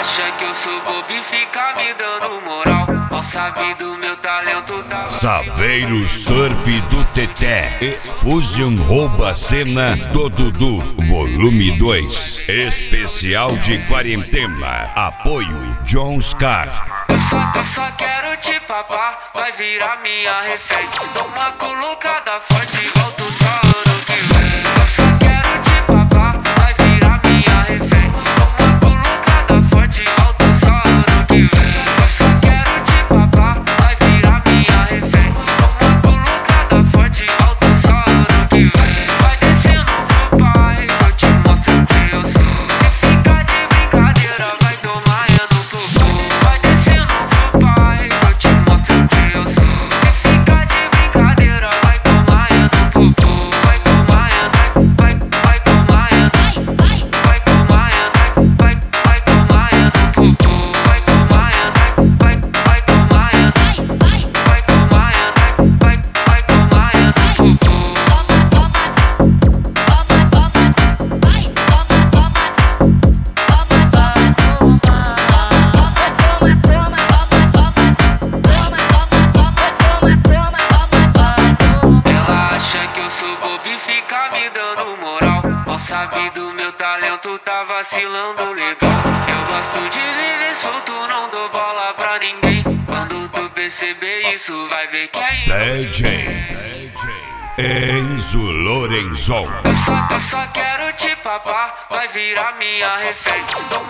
acha que eu sou bobo e fica me dando moral. Mal sabe do meu talento da Saveiro Surf do Teté e Fusion rouba a cena do Dudu, volume 2, especial de quarentena. Apoio John Scar. Eu só quero te papar, vai virar minha refém. Toma colocada forte, volto só ano que vem. Eu só quero te papar, vai virar minha refém. Toma colocada forte, volto só ano que vem. Eu só quero te papar, vai virar minha refém. Toma colocada forte, volto só ano que vem. Vai descendo pro pai, eu te mostro quem eu sou. Se ficar de brincadeira, vai tomar no popô. Vai descendo pro pai, eu te mostro quem eu sou. Se ficar de brincadeira, vai tomar no popô. Vai tomar, vai tomar, vai tomar, vai tomar no popô. Vai tomar, vai tomar, vai tomar no popô. Ela acha que eu sou bobo e fica me dando moral. Mal sabe do meu talento, tá vacilando legal. Eu gosto de viver solto, não dou bola pra ninguém. Quando tu perceber isso, vai ver que é DJ Enzo Lorenzon. Eu só quero te papar, vai virar minha refém.